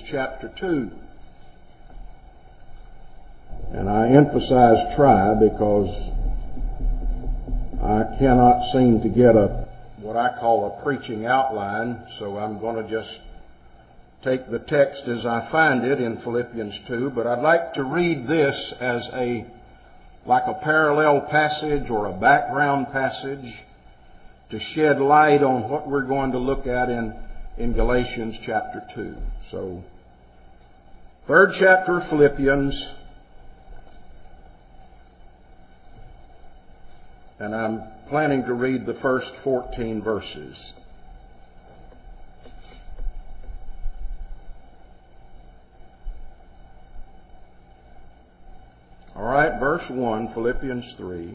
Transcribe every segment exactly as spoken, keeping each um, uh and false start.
chapter two. And I emphasize try because I cannot seem to get a what I call a preaching outline, so I'm going to just take the text as I find it in Philippians two, but I'd like to read this as a like a parallel passage or a background passage to shed light on what we're going to look at in, in Galatians chapter two. So, third chapter of Philippians, and I'm planning to read the first fourteen verses. All right, verse one, Philippians three.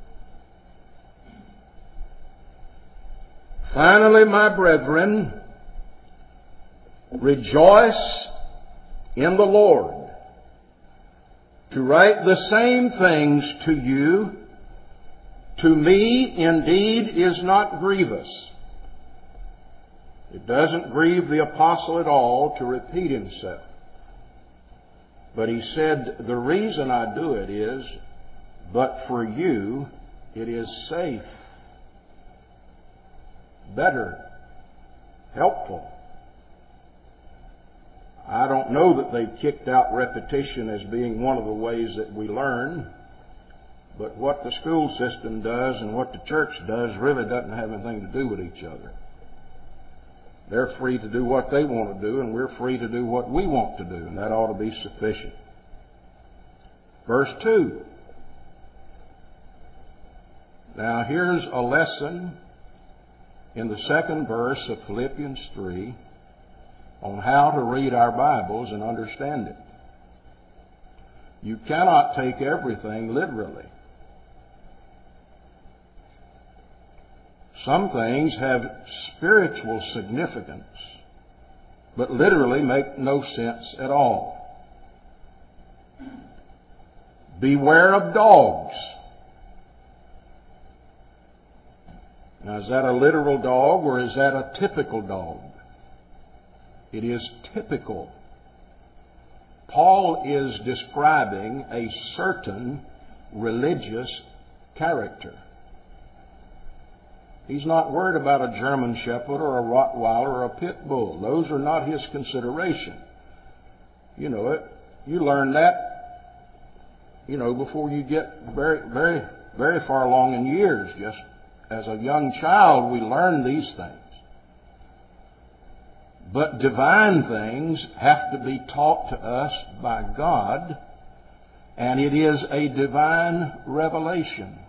Finally, my brethren, rejoice in the Lord. To write the same things to you, to me indeed is not grievous. It doesn't grieve the apostle at all to repeat himself. But he said, the reason I do it is, but for you it is safe, better, helpful. I don't know that they've kicked out repetition as being one of the ways that we learn, but what the school system does and what the church does really doesn't have anything to do with each other. They're free to do what they want to do, and we're free to do what we want to do, and that ought to be sufficient. Verse two. Now here's a lesson in the second verse of Philippians three on how to read our Bibles and understand it. You cannot take everything literally. Some things have spiritual significance, but literally make no sense at all. Beware of dogs. Now, is that a literal dog or is that a typical dog? It is typical. Paul is describing a certain religious character. He's not worried about a German Shepherd or a Rottweiler or a Pit Bull. Those are not his consideration. You know it. You learn that, you know, before you get very, very, very far along in years. Just as a young child, we learn these things. But divine things have to be taught to us by God, and it is a divine revelation.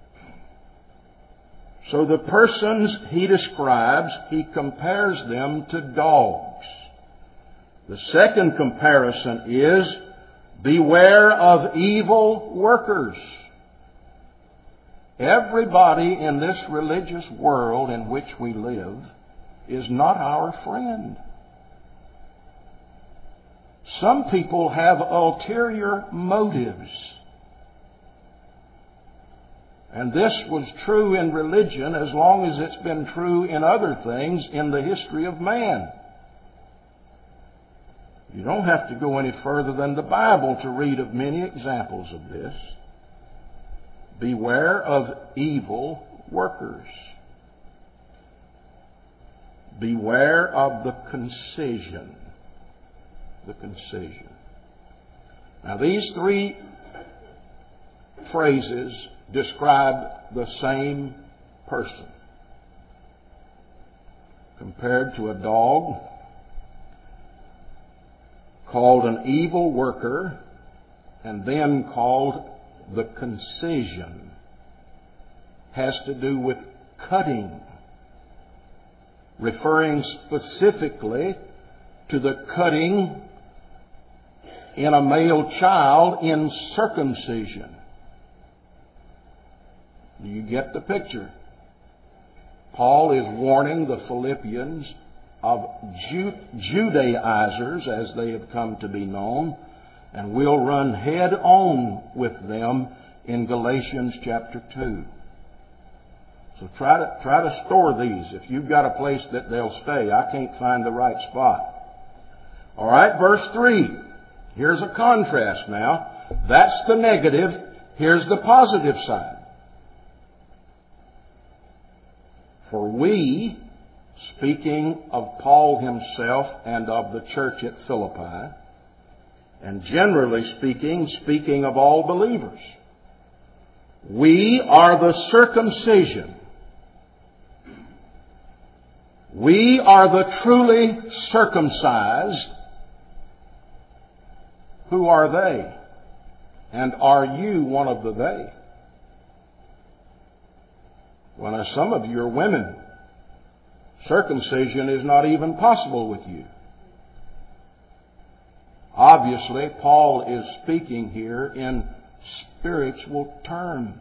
So the persons he describes, he compares them to dogs. The second comparison is, beware of evil workers. Everybody in this religious world in which we live is not our friend. Some people have ulterior motives. And this was true in religion as long as it's been true in other things in the history of man. You don't have to go any further than the Bible to read of many examples of this. Beware of evil workers. Beware of the concision. The concision. Now these three phrases describe the same person. Compared to a dog, called an evil worker, and then called the concision, has to do with cutting, referring specifically to the cutting in a male child in circumcision. Do you get the picture? Paul is warning the Philippians of Ju- Judaizers, as they have come to be known, and we'll run head on with them in Galatians chapter two. So try to try to store these. If you've got a place that they'll stay, I can't find the right spot. All right, verse three. Here's a contrast now. That's the negative. Here's the positive side. For we, speaking of Paul himself and of the church at Philippi, and generally speaking, speaking of all believers, we are the circumcision. We are the truly circumcised. Who are they? And are you one of the they? Well, now some of you are women. Circumcision is not even possible with you. Obviously, Paul is speaking here in spiritual terms.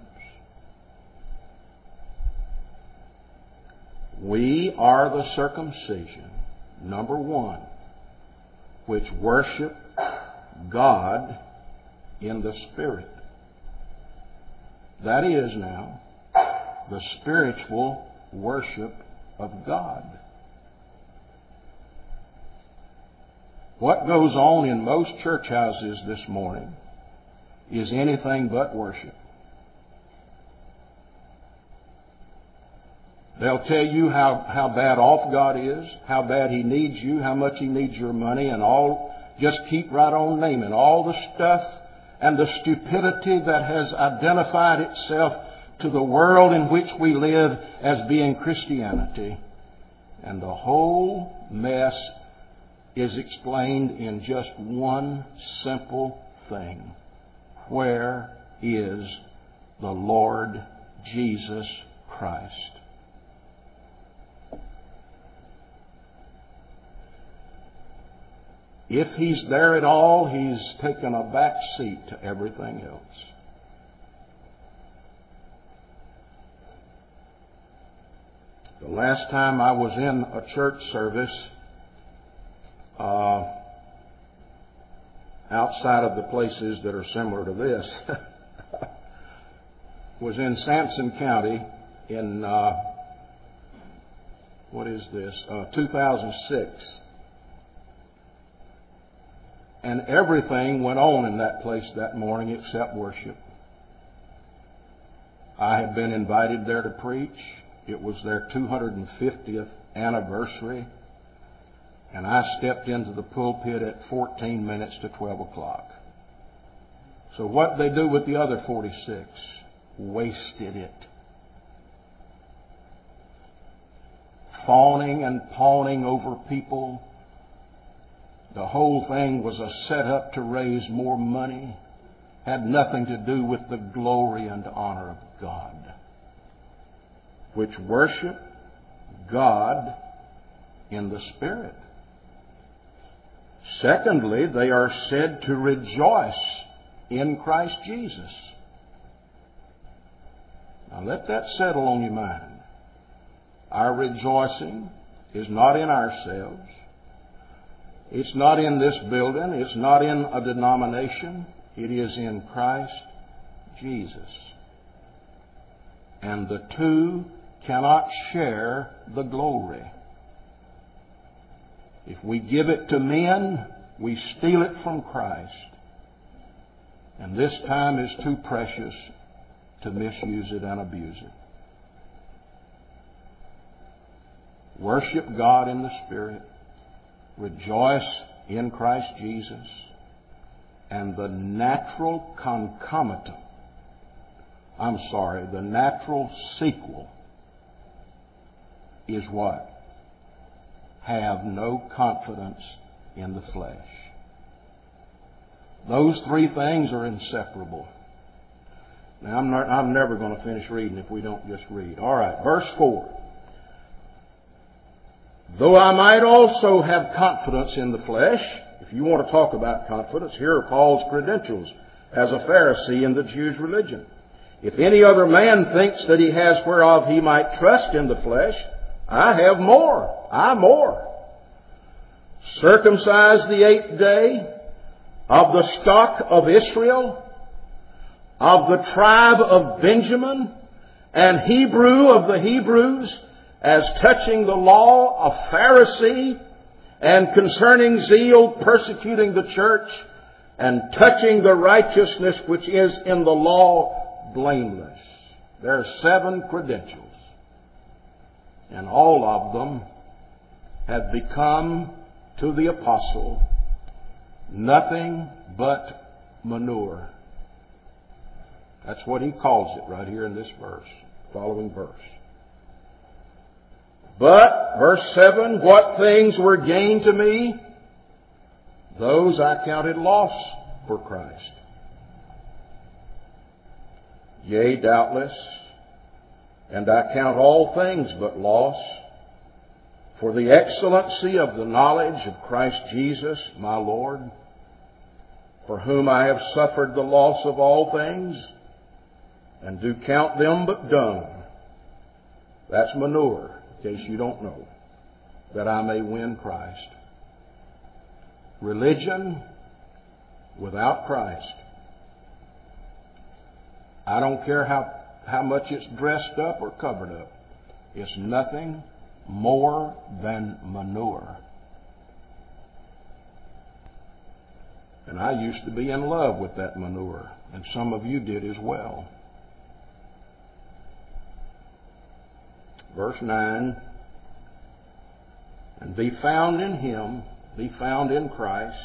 We are the circumcision, number one, which worship God in the Spirit. That is now the spiritual worship of God. What goes on in most church houses this morning is anything but worship. They'll tell you how, how bad off God is, how bad He needs you, how much He needs your money, and all. Just keep right on naming all the stuff and the stupidity that has identified itself to the world in which we live as being Christianity. And the whole mess is explained in just one simple thing. Where is the Lord Jesus Christ? If He's there at all, He's taken a back seat to everything else. The last time I was in a church service, uh, outside of the places that are similar to this, was in Sampson County in, uh, what is this, uh, two thousand six. And everything went on in that place that morning except worship. I had been invited there to preach. It was their two hundred fiftieth anniversary. And I stepped into the pulpit at fourteen minutes to twelve o'clock. So what they do with the other forty-six? Wasted it. Fawning and pawning over people. The whole thing was a setup to raise more money. Had nothing to do with the glory and honor of God, which worship God in the Spirit. Secondly, they are said to rejoice in Christ Jesus. Now let that settle on your mind. Our rejoicing is not in ourselves. It's not in this building. It's not in a denomination. It is in Christ Jesus. And the two cannot share the glory. If we give it to men, we steal it from Christ. And this time is too precious to misuse it and abuse it. Worship God in the Spirit. Rejoice in Christ Jesus. And the natural concomitant, I'm sorry, the natural sequel is what? Have no confidence in the flesh. Those three things are inseparable. Now, I'm, not, I'm never going to finish reading if we don't just read. All right, verse four. Though I might also have confidence in the flesh, if you want to talk about confidence, here are Paul's credentials as a Pharisee in the Jews' religion. If any other man thinks that he has whereof he might trust in the flesh, I have more. I more. Circumcised the eighth day, of the stock of Israel, of the tribe of Benjamin, and Hebrew of the Hebrews, as touching the law, a Pharisee, and concerning zeal, persecuting the church, and touching the righteousness which is in the law, blameless. There are seven credentials, and all of them have become to the apostle nothing but manure. That's what he calls it right here in this verse, following verse. But, verse seven, what things were gained to me, those I counted loss for Christ. Yea, doubtless, and I count all things but loss, for the excellency of the knowledge of Christ Jesus, my Lord, for whom I have suffered the loss of all things, and do count them but dung. That's manure, in case you don't know, that I may win Christ. Religion without Christ, I don't care how, how much it's dressed up or covered up, it's nothing more than manure. And I used to be in love with that manure, and some of you did as well. Verse nine, and be found in Him, be found in Christ.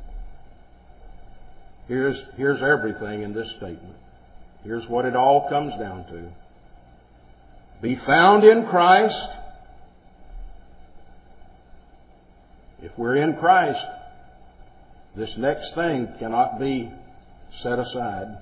Here's, here's everything in this statement. Here's what it all comes down to. Be found in Christ. If we're in Christ, this next thing cannot be set aside.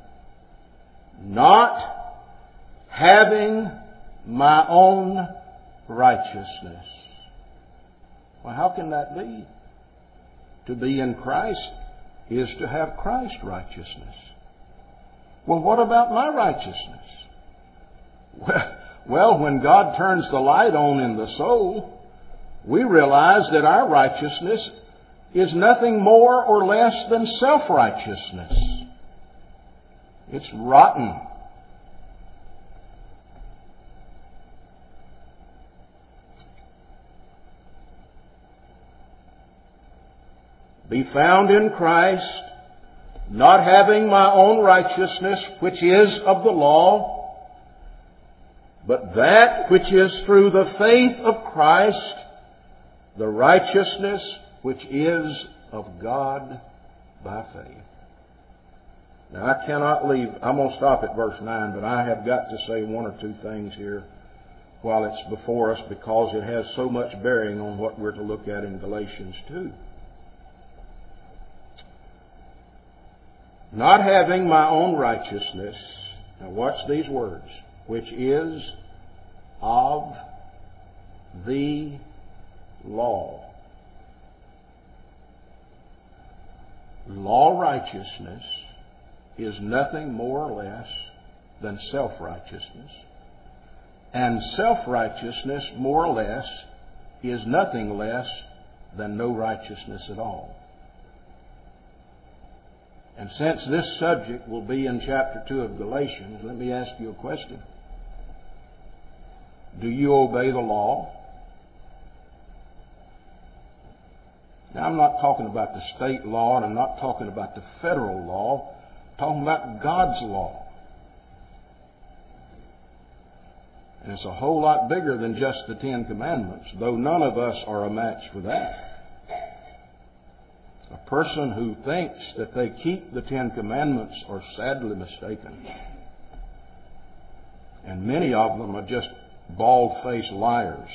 Not having my own righteousness. Well, how can that be? To be in Christ is to have Christ's righteousness. Well, what about my righteousness? Well, well, when God turns the light on in the soul, we realize that our righteousness is nothing more or less than self-righteousness. It's rotten. Be found in Christ, not having my own righteousness, which is of the law, but that which is through the faith of Christ, the righteousness which is of God by faith. Now, I cannot leave, I'm going to stop at verse nine, but I have got to say one or two things here while it's before us, because it has so much bearing on what we're to look at in Galatians two. Not having my own righteousness, now watch these words, which is of the law. Law righteousness is nothing more or less than self-righteousness. And self-righteousness, more or less, is nothing less than no righteousness at all. And since this subject will be in chapter two of Galatians, let me ask you a question. Do you obey the law? Now, I'm not talking about the state law, and I'm not talking about the federal law. I'm talking about God's law. And it's a whole lot bigger than just the Ten Commandments, though none of us are a match for that. A person who thinks that they keep the Ten Commandments are sadly mistaken. And many of them are just bald-faced liars.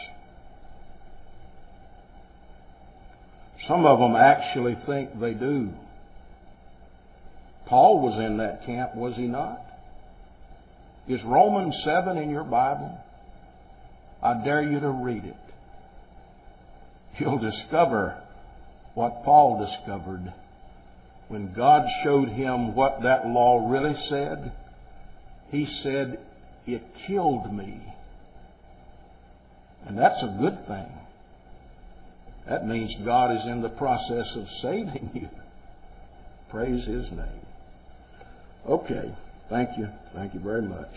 Some of them actually think they do. Paul was in that camp, was he not? Is Romans seven in your Bible? I dare you to read it. You'll discover what Paul discovered when God showed him what that law really said. He said, it killed me. And that's a good thing. That means God is in the process of saving you. Praise His name. Okay. Thank you. Thank you very much.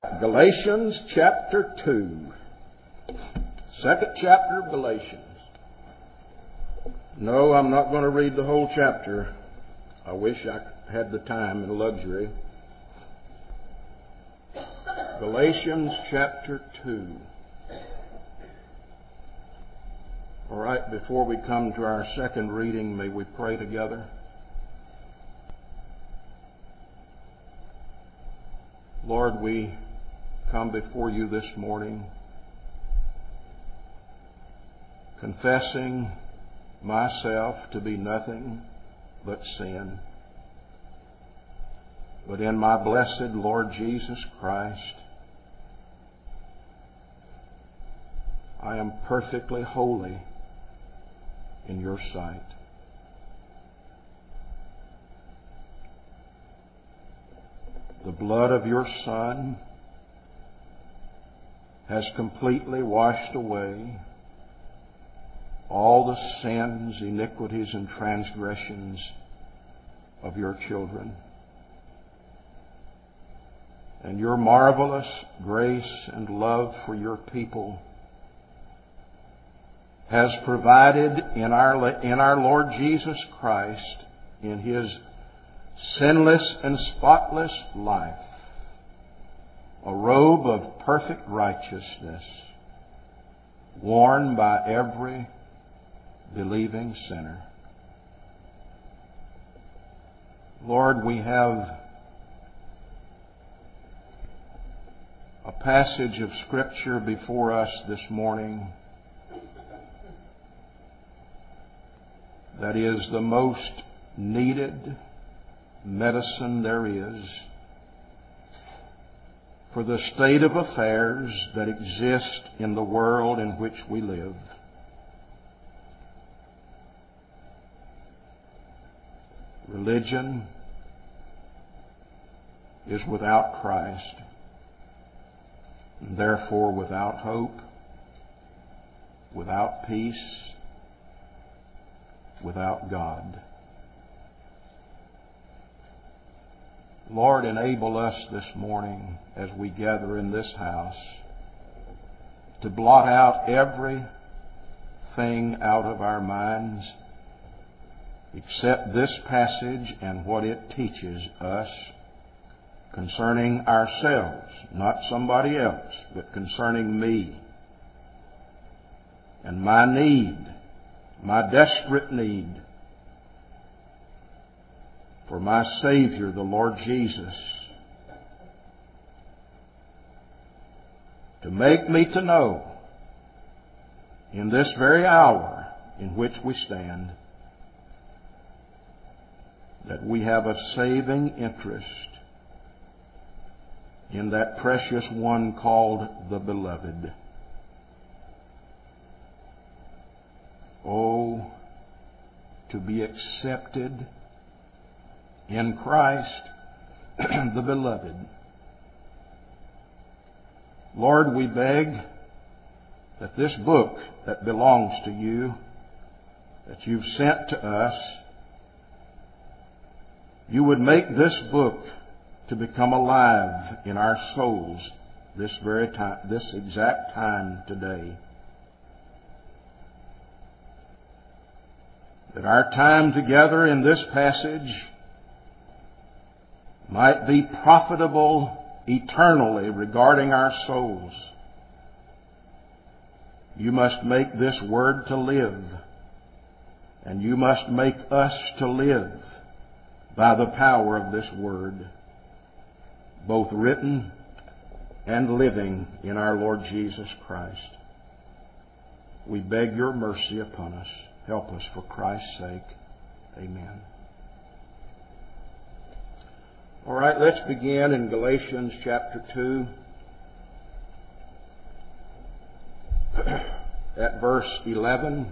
Galatians chapter two. Second chapter of Galatians. No, I'm not going to read the whole chapter. I wish I had the time and luxury. Galatians chapter two. All right, before we come to our second reading, may we pray together? Lord, we come before you this morning confessing myself to be nothing but sin. But in my blessed Lord Jesus Christ, I am perfectly holy in your sight. The blood of your Son has completely washed away all the sins, iniquities, and transgressions of your children. And your marvelous grace and love for your people has provided in our, in our Lord Jesus Christ, in His sinless and spotless life, a robe of perfect righteousness worn by every believing sinner. Lord, we have a passage of Scripture before us this morning that is the most needed medicine there is for the state of affairs that exist in the world in which we live. Religion is without Christ, and therefore without hope, without peace, without God. Lord, enable us this morning as we gather in this house to blot out everything out of our minds except this passage and what it teaches us concerning ourselves, not somebody else, but concerning me and my need, my desperate need for my Savior, the Lord Jesus, to make me to know in this very hour in which we stand that we have a saving interest in that precious one called the Beloved. Oh, to be accepted in Christ, the Beloved. Lord, we beg that this book that belongs to you, that you've sent to us, you would make this book to become alive in our souls this very time, this exact time today. That our time together in this passage might be profitable eternally regarding our souls. You must make this word to live, and you must make us to live by the power of this word, both written and living in our Lord Jesus Christ. We beg your mercy upon us. Help us for Christ's sake. Amen. All right, let's begin in Galatians chapter two at verse eleven.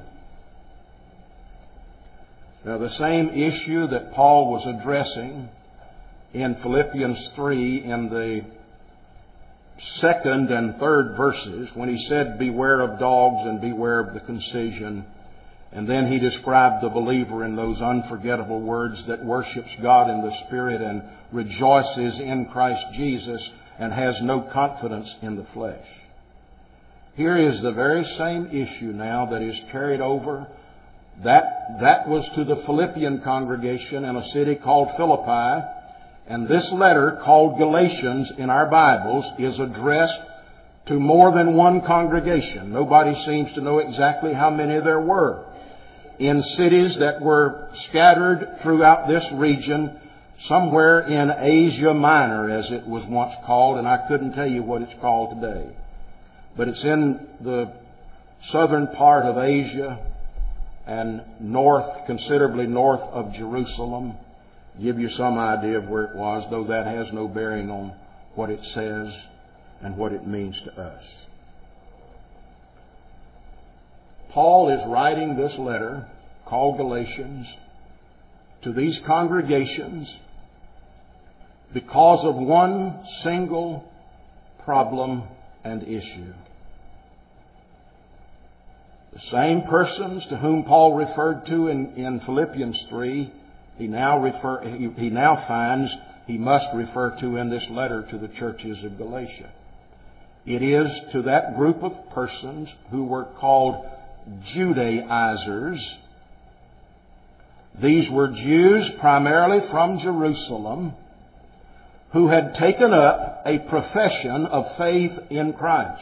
Now, the same issue that Paul was addressing in Philippians three in the second and third verses, when he said, beware of dogs and beware of the concision. And then he described the believer in those unforgettable words that worships God in the Spirit and rejoices in Christ Jesus and has no confidence in the flesh. Here is the very same issue now that is carried over. That, that was to the Philippian congregation in a city called Philippi. And this letter, called Galatians in our Bibles, is addressed to more than one congregation. Nobody seems to know exactly how many there were. In cities that were scattered throughout this region, somewhere in Asia Minor, as it was once called, and I couldn't tell you what it's called today. But it's in the southern part of Asia and north, considerably north of Jerusalem. Give you some idea of where it was, though that has no bearing on what it says and what it means to us. Paul is writing this letter, called Galatians, to these congregations because of one single problem and issue. The same persons to whom Paul referred to in, in Philippians three, he now refer, he, he now finds he must refer to in this letter to the churches of Galatia. It is to that group of persons who were called Judaizers. These were Jews primarily from Jerusalem who had taken up a profession of faith in Christ.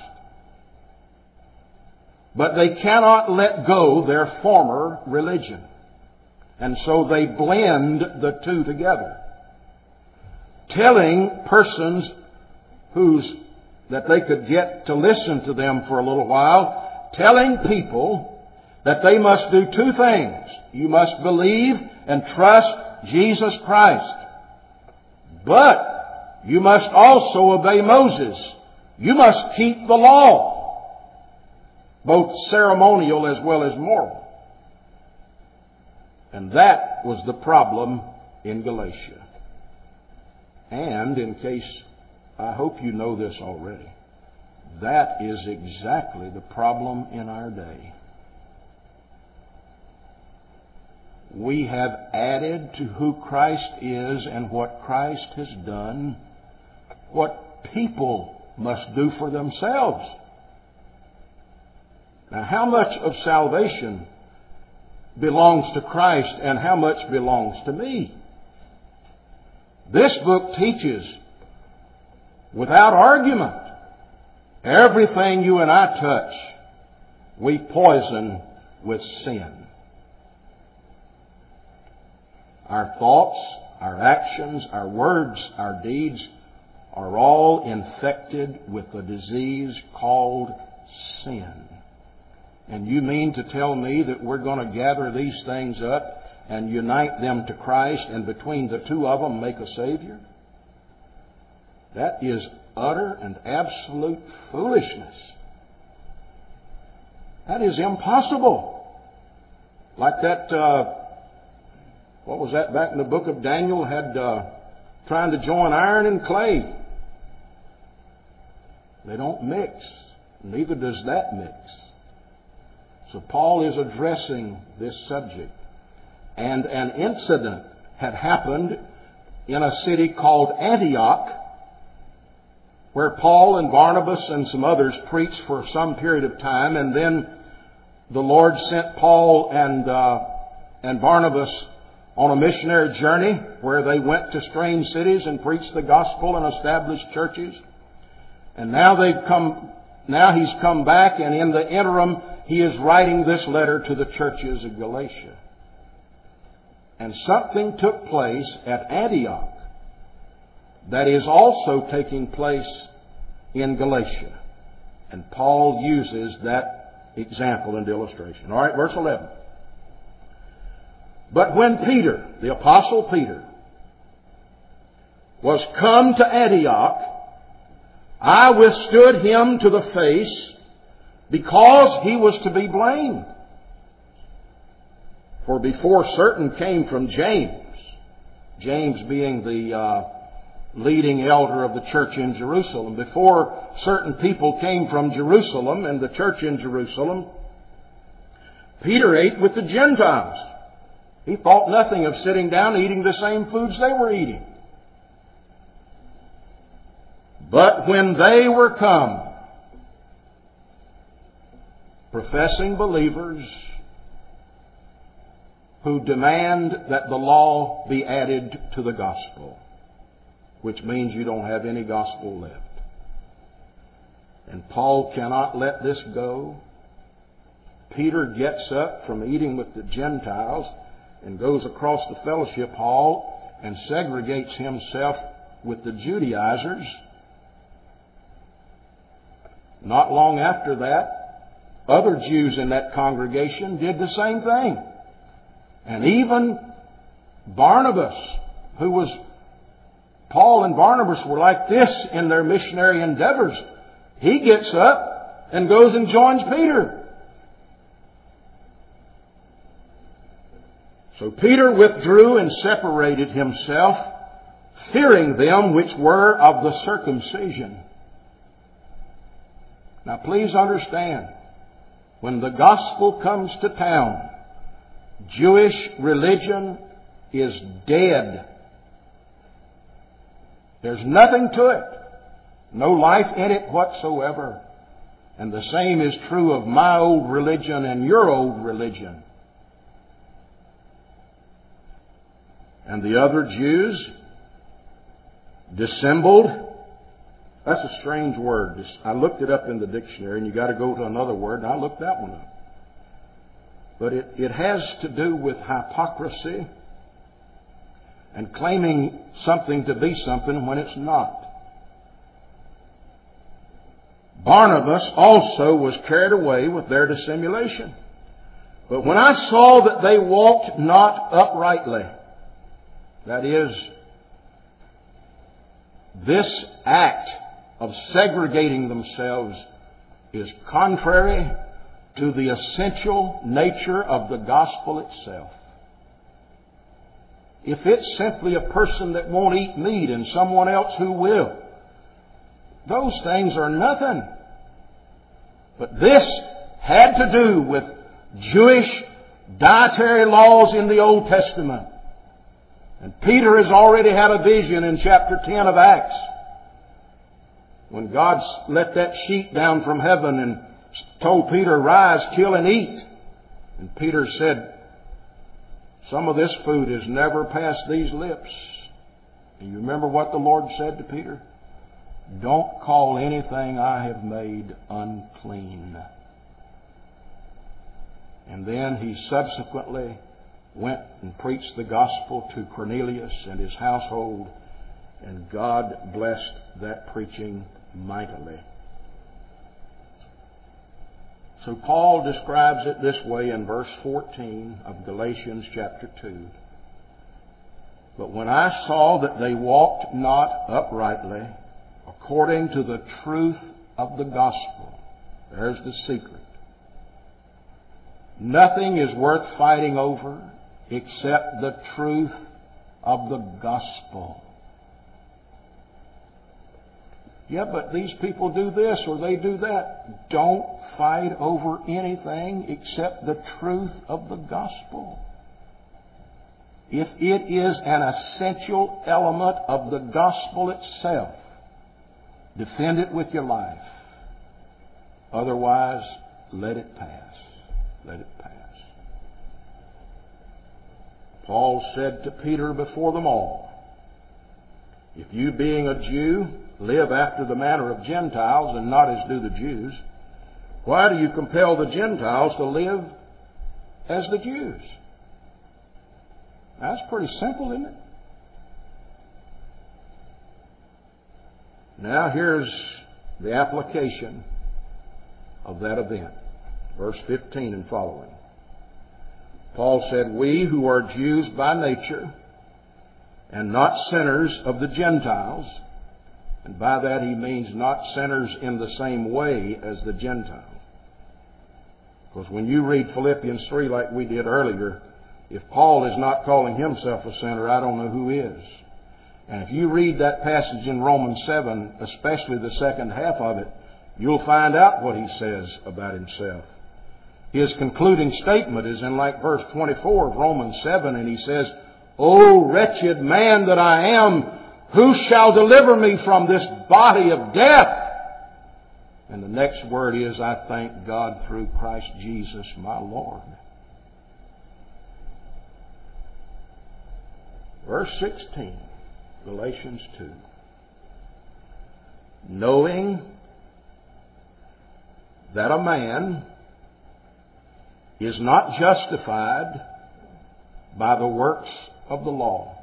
But they cannot let go their former religion. And so they blend the two together, telling persons whose that they could get to listen to them for a little while, telling people that they must do two things. You must believe and trust Jesus Christ. But you must also obey Moses. You must keep the law, both ceremonial as well as moral. And that was the problem in Galatia. And in case, I hope you know this already, that is exactly the problem in our day. We have added to who Christ is and what Christ has done what people must do for themselves. Now, how much of salvation belongs to Christ and how much belongs to me? This book teaches, without argument, everything you and I touch, we poison with sin. Our thoughts, our actions, our words, our deeds are all infected with the disease called sin. And you mean to tell me that we're going to gather these things up and unite them to Christ and between the two of them make a Savior? That is utter and absolute foolishness. That is impossible. Like that, uh, what was that back in the book of Daniel, had uh, trying to join iron and clay. They don't mix. Neither does that mix. So Paul is addressing this subject. And an incident had happened in a city called Antioch, where Paul and Barnabas and some others preached for some period of time. And then the Lord sent Paul and, uh, and Barnabas on a missionary journey where they went to strange cities and preached the gospel and established churches. And now they've come, now he's come back, and in the interim, he is writing this letter to the churches of Galatia. And something took place at Antioch that is also taking place in Galatia. And Paul uses that example and illustration. All right, verse eleven. But when Peter, the Apostle Peter, was come to Antioch, I withstood him to the face, because he was to be blamed. For before certain came from James, James being the uh, leading elder of the church in Jerusalem, before certain people came from Jerusalem and the church in Jerusalem, Peter ate with the Gentiles. He thought nothing of sitting down eating the same foods they were eating. But when they were come, professing believers who demand that the law be added to the gospel, which means you don't have any gospel left. And Paul cannot let this go. Peter gets up from eating with the Gentiles and goes across the fellowship hall and segregates himself with the Judaizers. Not long after that, other Jews in that congregation did the same thing. And even Barnabas, who was, Paul and Barnabas were like this in their missionary endeavors. He gets up and goes and joins Peter. So Peter withdrew and separated himself, fearing them which were of the circumcision. Now please understand, when the gospel comes to town, Jewish religion is dead. There's nothing to it. No life in it whatsoever. And the same is true of my old religion and your old religion. And the other Jews dissembled. That's a strange word. I looked it up in the dictionary, and you got to go to another word, and I looked that one up. But it, it has to do with hypocrisy and claiming something to be something when it's not. Barnabas also was carried away with their dissimulation. But when I saw that they walked not uprightly, that is, this act of segregating themselves is contrary to the essential nature of the gospel itself. If it's simply a person that won't eat meat and someone else who will, those things are nothing. But this had to do with Jewish dietary laws in the Old Testament. And Peter has already had a vision in chapter ten of Acts, when God let that sheet down from heaven and told Peter, "Rise, kill and eat." And Peter said, "Some of this food has never passed these lips." And you remember what the Lord said to Peter? "Don't call anything I have made unclean." And then he subsequently went and preached the gospel to Cornelius and his household, and God blessed that preaching mightily. So Paul describes it this way in verse fourteen of Galatians chapter two. "But when I saw that they walked not uprightly, according to the truth of the gospel," there's the secret. Nothing is worth fighting over except the truth of the gospel. Yeah, but these people do this or they do that. Don't fight over anything except the truth of the gospel. If it is an essential element of the gospel itself, defend it with your life. Otherwise, let it pass. Let it pass. Paul said to Peter before them all, "If you, being a Jew, live after the manner of Gentiles and not as do the Jews, why do you compel the Gentiles to live as the Jews?" That's pretty simple, isn't it? Now here's the application of that event. Verse fifteen and following. Paul said, "We who are Jews by nature and not sinners of the Gentiles," and by that he means not sinners in the same way as the Gentiles. Because when you read Philippians three like we did earlier, if Paul is not calling himself a sinner, I don't know who is. And if you read that passage in Romans seven, especially the second half of it, you'll find out what he says about himself. His concluding statement is in like verse twenty-four of Romans seven, and he says, "O wretched man that I am, Who shall deliver me from this body of death? And the next word is, I thank God through Christ Jesus my Lord. Verse sixteen, Galatians two. Knowing that a man is not justified by the works of the law.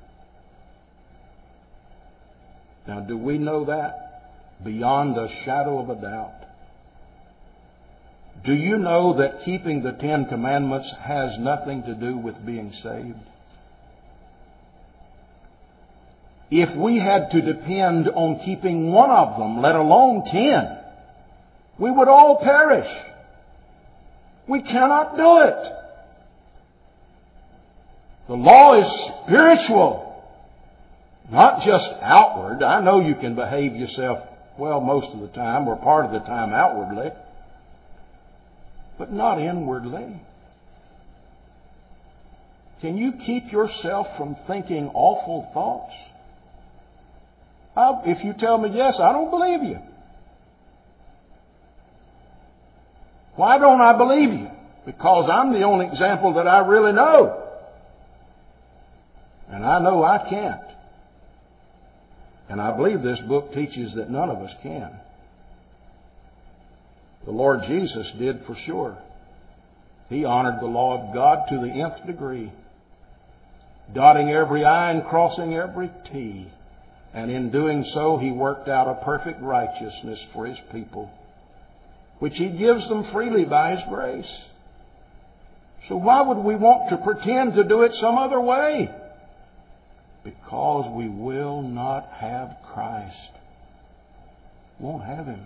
Now, do we know that? Beyond a shadow of a doubt. Do you know that keeping the Ten Commandments has nothing to do with being saved? If we had to depend on keeping one of them, let alone ten, we would all perish. We cannot do it. The law is spiritual, not just outward. I know you can behave yourself well most of the time, or part of the time outwardly, but not inwardly. Can you keep yourself from thinking awful thoughts? I, if you tell me yes, I don't believe you. Why don't I believe you? Because I'm the only example that I really know. And I know I can't. And I believe this book teaches that none of us can. The Lord Jesus did for sure. He honored the law of God to the nth degree, dotting every I and crossing every T. And in doing so, He worked out a perfect righteousness for His people, which He gives them freely by His grace. So why would we want to pretend to do it some other way? Because we will not have Christ. Won't have Him.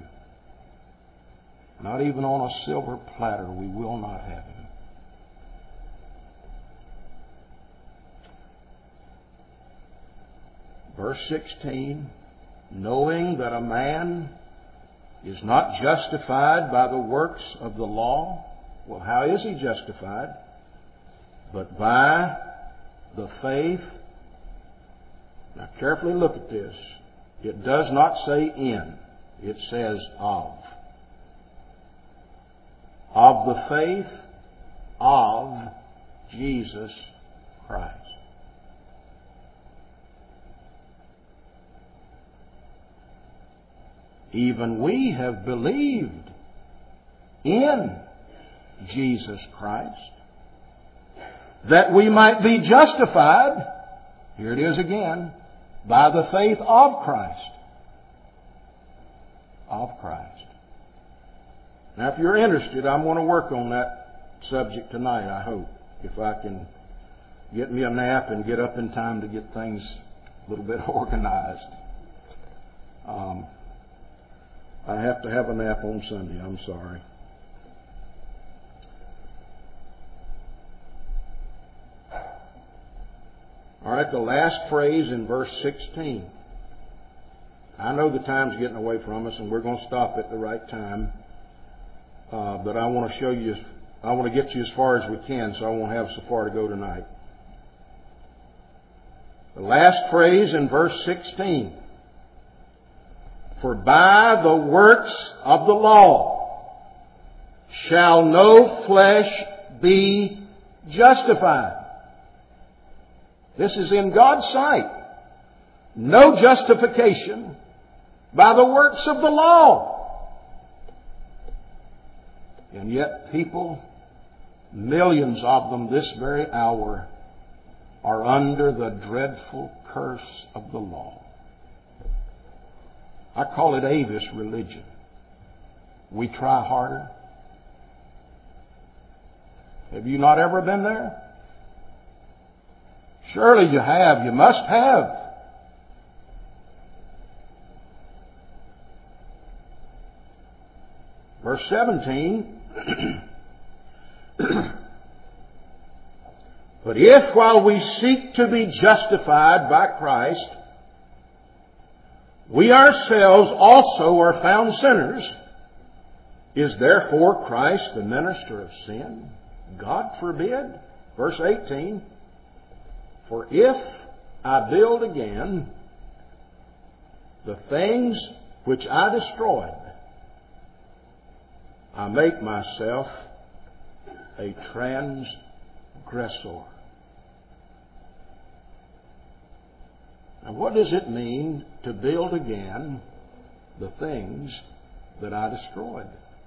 Not even on a silver platter, we will not have Him. Verse sixteen, knowing that a man is not justified by the works of the law. Well, how is he justified? But by the faith. Now carefully look at this. It does not say in. It says of. Of the faith of Jesus Christ. Even we have believed in Jesus Christ, that we might be justified, here it is again, by the faith of Christ. Of Christ. Now, if you're interested, I'm going to work on that subject tonight, I hope. If I can get me a nap and get up in time to get things a little bit organized. Um, I have to have a nap on Sunday. I'm sorry. All right, the last phrase in verse sixteen. I know the time's getting away from us, and we're going to stop at the right time. Uh, but I want to show you, I want to get you as far as we can, so I won't have so far to go tonight. The last phrase in verse sixteen. For by the works of the law shall no flesh be justified. This is in God's sight. No justification by the works of the law. And yet people, millions of them this very hour, are under the dreadful curse of the law. I call it Avis religion. We try harder. Have you not ever been there? Surely you have. You must have. Verse seventeen. But if while we seek to be justified by Christ, we ourselves also are found sinners, is therefore Christ the minister of sin? God forbid. Verse eighteen. For if I build again, the things which I destroyed, I make myself a transgressor. Now, what does it mean to build again the things that I destroyed?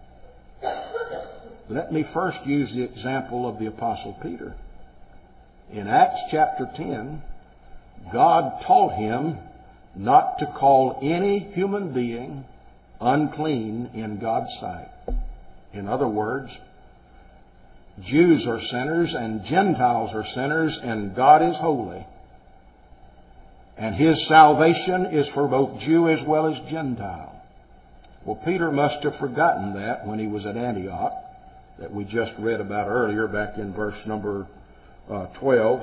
Let me first use the example of the Apostle Peter. In Acts chapter ten, God taught him not to call any human being unclean in God's sight. In other words, Jews are sinners and Gentiles are sinners, and God is holy. And His salvation is for both Jew as well as Gentile. Well, Peter must have forgotten that when he was at Antioch, that we just read about earlier back in verse number uh, twelve.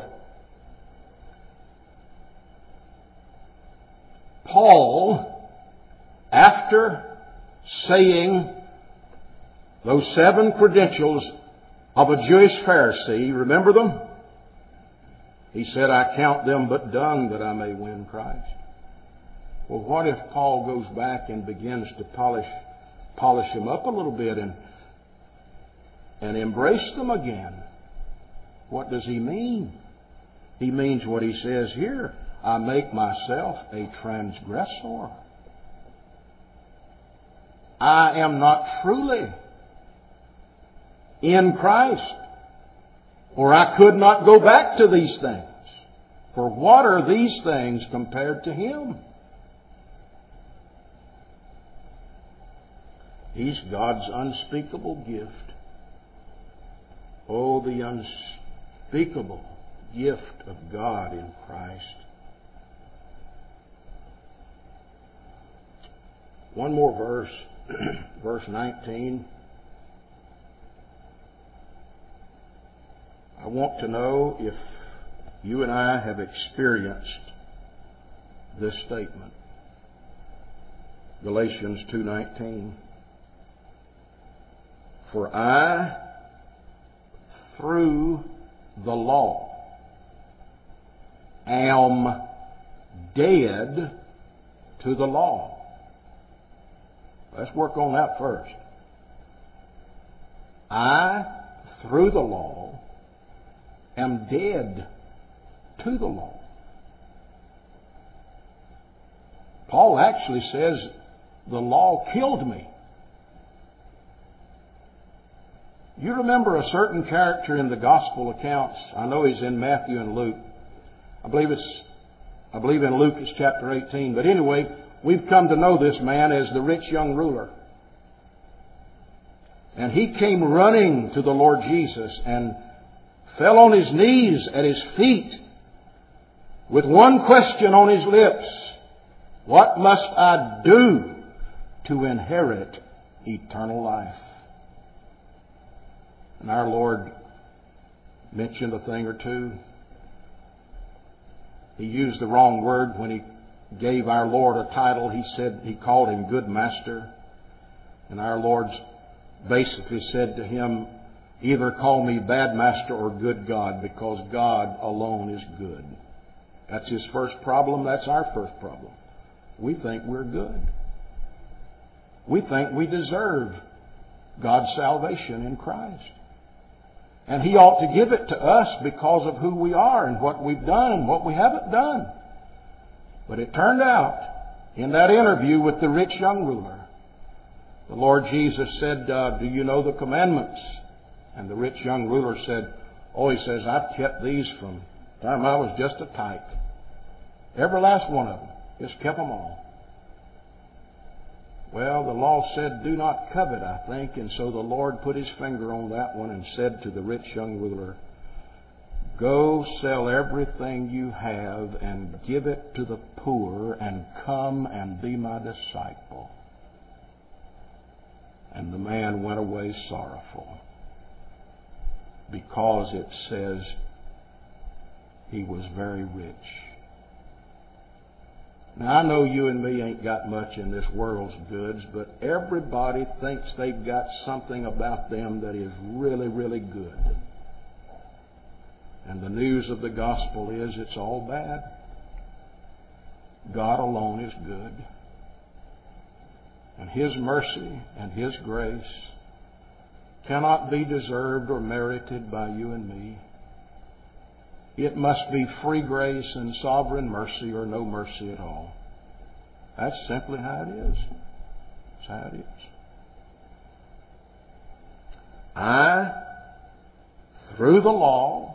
Paul, after saying those seven credentials of a Jewish Pharisee, remember them? He said, I count them but dung that I may win Christ. Well, what if Paul goes back and begins to polish polish them up a little bit and, and embrace them again? What does he mean? He means what he says here. I make myself a transgressor. I am not truly in Christ, or I could not go back to these things. For what are these things compared to Him? He's God's unspeakable gift. Oh, the unspeakable gift of God in Christ. One more verse, verse nineteen. I want to know if you and I have experienced this statement. Galatians two nineteen. For I, through the law, am dead to the law. Let's work on that first. I, through the law, am dead to the law. Paul actually says the law killed me. You remember a certain character in the gospel accounts. I know he's in Matthew and Luke. I believe it's, I believe in Luke it's chapter eighteen. But anyway, we've come to know this man as the rich young ruler. And he came running to the Lord Jesus and fell on his knees at His feet with one question on his lips. What must I do to inherit eternal life? And our Lord mentioned a thing or two. He used the wrong word when He gave our Lord a title. He said, He called Him Good Master. And our Lord basically said to him, either call me bad master or good God, because God alone is good. That's his first problem. That's our first problem. We think we're good. We think we deserve God's salvation in Christ. And He ought to give it to us because of who we are and what we've done and what we haven't done. But it turned out, in that interview with the rich young ruler, the Lord Jesus said, uh, do you know the commandments? And the rich young ruler said, oh, he says, I've kept these from the time I was just a tyke. Every last one of them. Just kept them all. Well, the law said, do not covet, I think. And so the Lord put His finger on that one and said to the rich young ruler, go sell everything you have and give it to the poor and come and be my disciple. And the man went away sorrowful, because it says he was very rich. Now, I know you and me ain't got much in this world's goods, but everybody thinks they've got something about them that is really, really good. And the news of the gospel is it's all bad. God alone is good. and His mercy and His grace cannot be deserved or merited by you and me. It must be free grace and sovereign mercy or no mercy at all. That's simply how it is. That's how it is. I, through the law,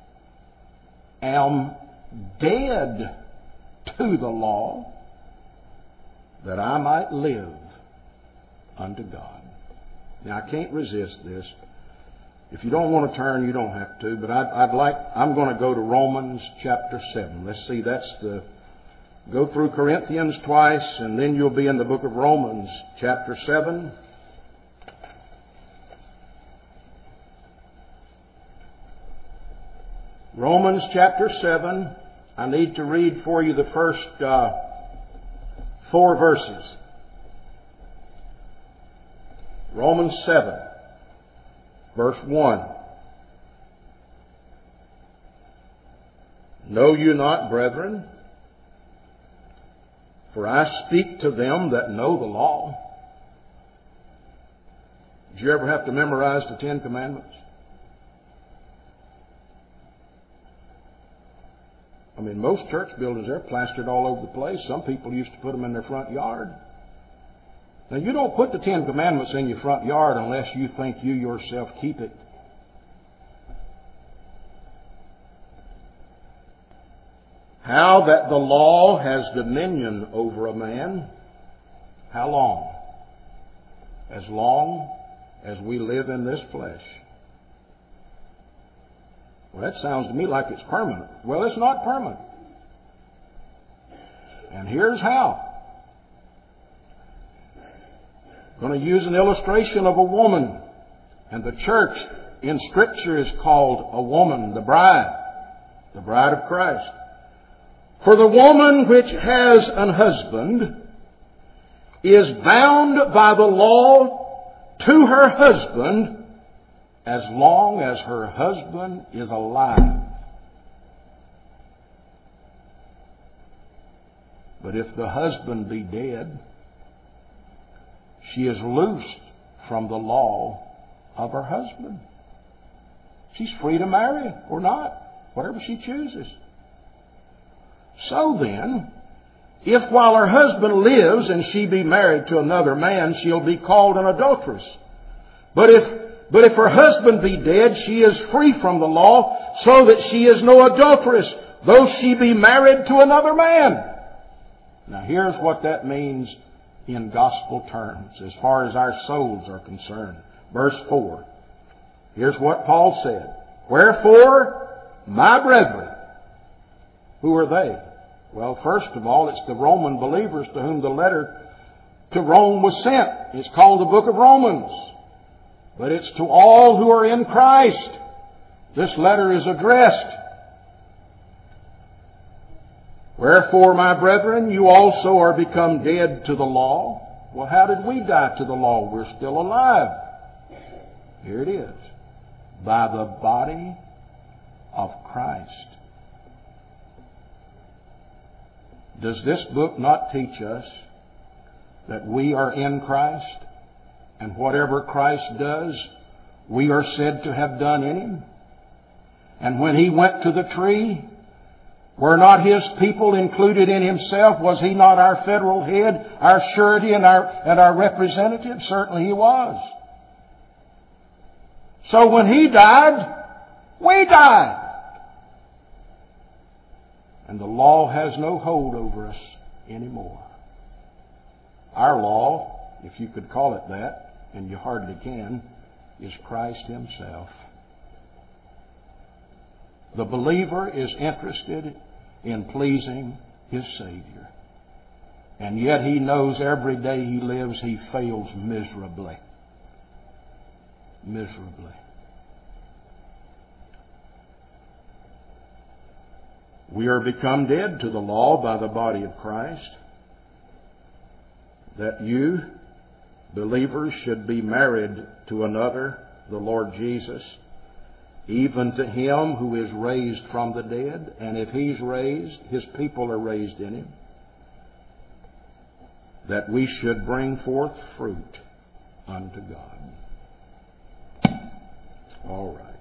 am dead to the law that I might live unto God. Now, I can't resist this. If you don't want to turn, you don't have to. But I'd, I'd like, I'm going to go to Romans chapter seven. Let's see, that's the, go through Corinthians twice, and then you'll be in the book of Romans chapter seven. Romans chapter seven. I need to read for you the first uh, four verses. Romans seven. Verse one. Know you not, brethren, for I speak to them that know the law. Did you ever have to memorize the Ten Commandments? I mean, most church buildings, they're plastered all over the place. Some people used to put them in their front yard. Now, you don't put the Ten Commandments in your front yard unless you think you yourself keep it. How that the law has dominion over a man. How long? As long as we live in this flesh. Well, that sounds to me like it's permanent. Well, it's not permanent. And here's how. I'm going to use an illustration of a woman. And the church in Scripture is called a woman, the bride, the bride of Christ. For the woman which has an husband is bound by the law to her husband as long as her husband is alive. But if the husband be dead, she is loosed from the law of her husband. She's free to marry or not, whatever she chooses. So then, if while her husband lives and she be married to another man, she'll be called an adulteress. But if But if her husband be dead, she is free from the law, so that she is no adulteress, though she be married to another man. Now here's what that means in gospel terms, as far as our souls are concerned. Verse four. Here's what Paul said. Wherefore, my brethren. Who are they? Well, first of all, it's the Roman believers to whom the letter to Rome was sent. It's called the book of Romans. But it's to all who are in Christ. This letter is addressed. Wherefore, my brethren, you also are become dead to the law. Well, how did we die to the law? We're still alive. Here it is. By the body of Christ. Does this book not teach us that we are in Christ? And whatever Christ does, we are said to have done in Him. And when He went to the tree, were not His people included in Himself? Was He not our federal head, our surety, and our, and our representative? Certainly He was. So when He died, we died. And the law has no hold over us anymore. Our law, if you could call it that, and you hardly can, is Christ Himself. The believer is interested in pleasing his Savior. And yet he knows every day he lives he fails miserably. Miserably. We are become dead to the law by the body of Christ, that you, believers, should be married to another, the Lord Jesus, even to Him who is raised from the dead. And if He's raised, His people are raised in Him. that we should bring forth fruit unto God. All right.